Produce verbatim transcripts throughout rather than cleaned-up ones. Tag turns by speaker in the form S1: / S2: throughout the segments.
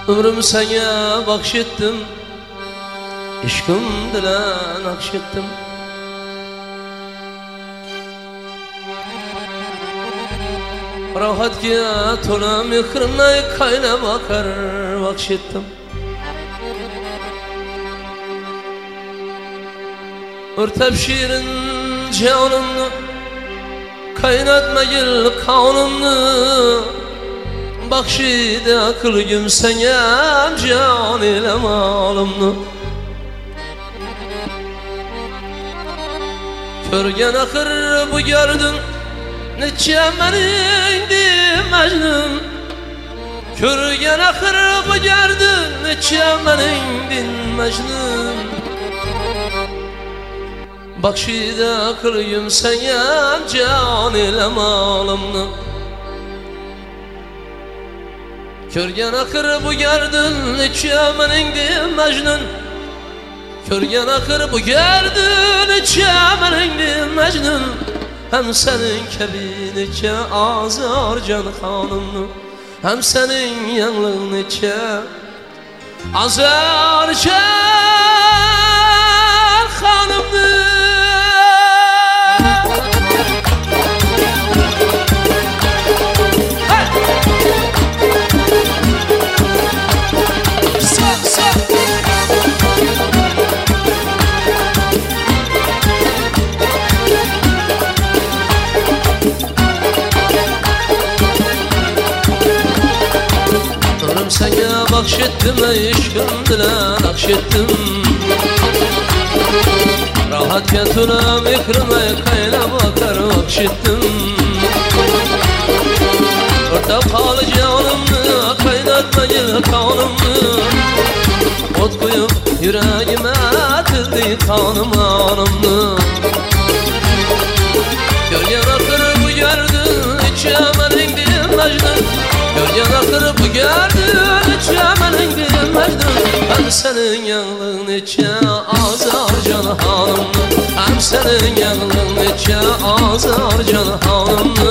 S1: Ömrüm sana bakşettim, işkım dilen akşettim. Rahatga to'la mehrimni qaynab oqar bakşettim. Örtep şirin canımni, qaynatmagil qonimni. Bakşida qilgim senga jon ila molimni. Ko'rgan axir bu gardin necha meningdi Majnun. Ko'rgan axir bu gardin necha meningdi Majnun. Bakşida qilgim senga jon ila molimni. Ko'rgan axir bu gardin necha meningdi Majnun. Ko'rgan axir bu gardin necha meningdi Majnun. Hem senin kabi necha azar can xonimni, hem senin yanglığın necha azar can xonimni. Sana bakşettim, işkım dilen akşettim. Rahatga to'la mehrimi qaynab oqar akşettim. O'rtab qol jonimni, qaynatmagil qonimni. O't qo'yib yuragima tildi qonim onimni. Ko'rgan axir bu gardin necha meningdi Majnun. Ko'rgan axir bu gardin necha meningdi Majnun. Hem senin yanglığın necha azar can xonimni, hem senin yanglığın necha azar can xonimni.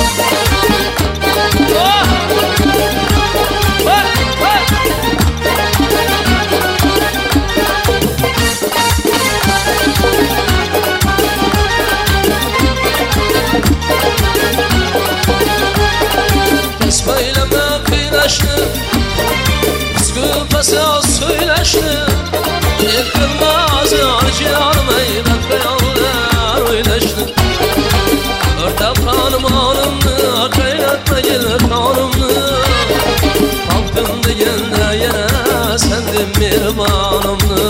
S1: Kesmeyleme kıynaştı, sıkıpası söyleşti. Yıkılmaz acıyanım eylet kayanlar oyleşti. Örtep kanım anımdı, kaynatmagil kanımdı. Kalktım degende yine sendim mihribanımdı.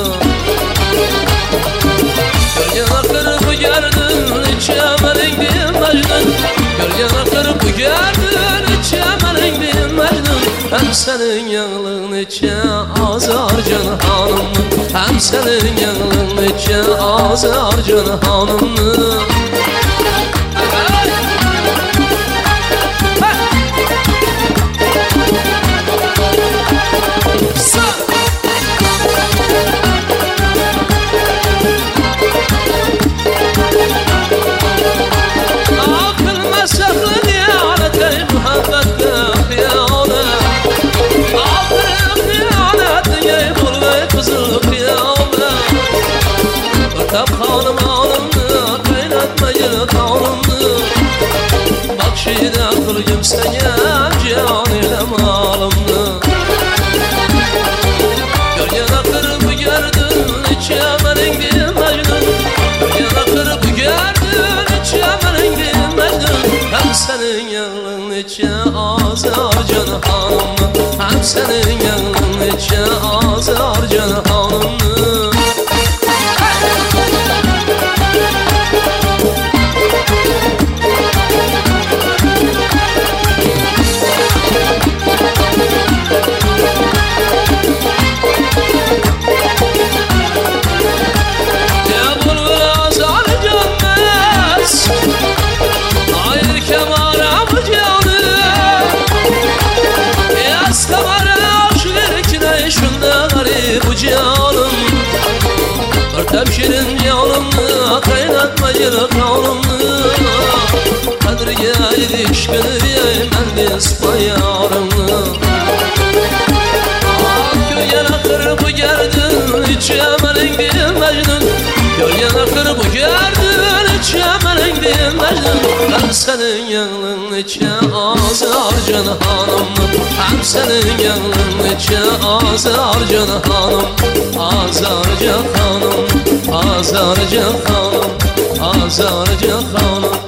S1: Ko'rgan axir bu gardin necha meningdi Majnun. Ko'rgan axir bu gardin necha meningdi Majnun. Hem senin yanglığın necha azar can xonimni, hem senin yanglığın necha azar can xonimni. Örtep kanım anımdı, kaynatmagil qonimni. Bakşida qilgim senga jon ila molimni. Ko'rgan axir bu gardin necha meningdi Majnun. Ko'rgan axir bu gardin necha meningdi Majnun. Hem senin yanglığın necha azar can xonimni, hem senin yanglığın necha azar can xonimni. Bu canım örtep şirin canımni, qaynatmagil qonimni. Qadriga yetishgani men despa yorimni. hem senin yanın içe Azarcan hanım, hem senin yanın içe Azarcan hanım, Azarcan hanım, Azarcan hanım, Azarcan hanım.